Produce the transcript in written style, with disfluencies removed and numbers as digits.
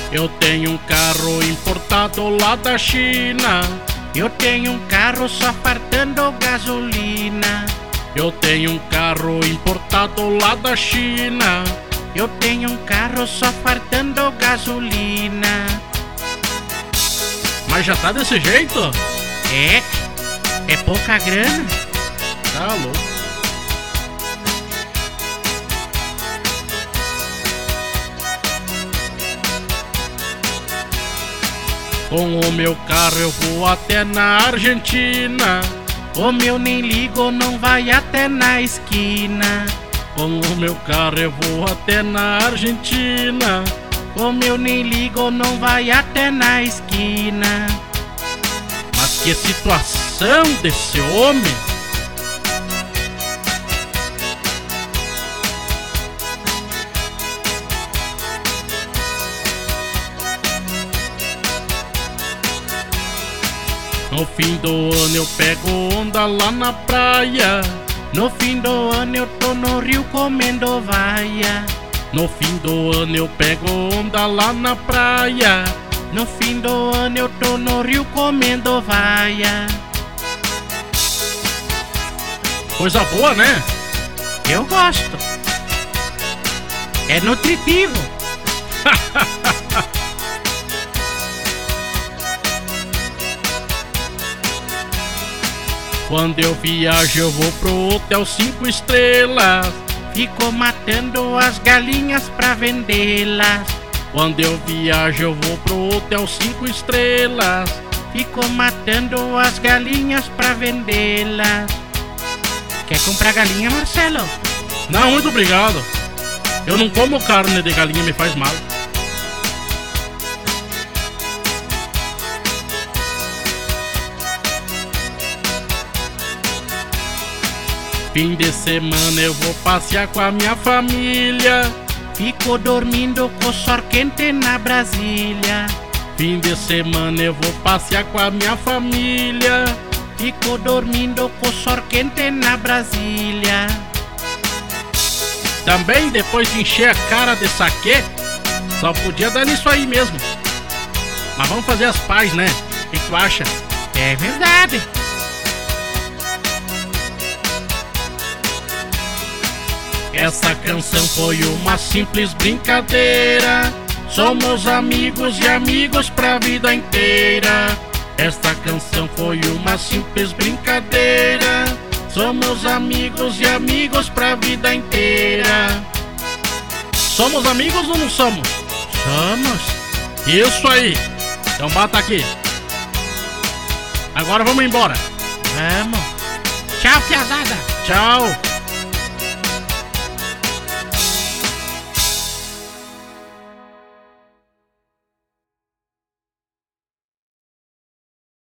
Eu tenho um carro importado lá da China. Eu tenho um carro só fartando gasolina. Eu tenho um carro importado lá da China. Eu tenho um carro só fartando gasolina. Mas já tá desse jeito? É pouca grana. Tá louco. Com o meu carro eu vou até na Argentina. O meu nem ligo, não vai até na esquina. Com o meu carro eu vou até na Argentina. O meu nem ligo, não vai até na esquina. Mas que situação desse homem! No fim do ano eu pego onda lá na praia. No fim do ano eu tô no rio comendo vaia. No fim do ano eu pego onda lá na praia. No fim do ano eu tô no rio comendo vaia. Coisa boa, né? Eu gosto. É nutritivo. Quando eu viajo eu vou pro hotel 5 estrelas. Fico matando as galinhas pra vendê-las. Quando eu viajo eu vou pro hotel 5 estrelas. Fico matando as galinhas pra vendê-las. Quer comprar galinha, Marcelo? Não, muito obrigado. Eu não como carne de galinha, me faz mal. Fim de semana eu vou passear com a minha família. Fico dormindo com sol quente na Brasília. Fim de semana eu vou passear com a minha família. Fico dormindo com sol quente na Brasília. Também depois de encher a cara de saquê, só podia dar nisso aí mesmo. Mas vamos fazer as pazes, né? O que tu acha? É verdade. Essa canção foi uma simples brincadeira. Somos amigos e amigos pra vida inteira. Esta canção foi uma simples brincadeira. Somos amigos e amigos pra vida inteira. Somos amigos ou não somos? Somos. Isso aí. Então bata aqui. Agora vamos embora. Vamos. Tchau, piazada. Tchau.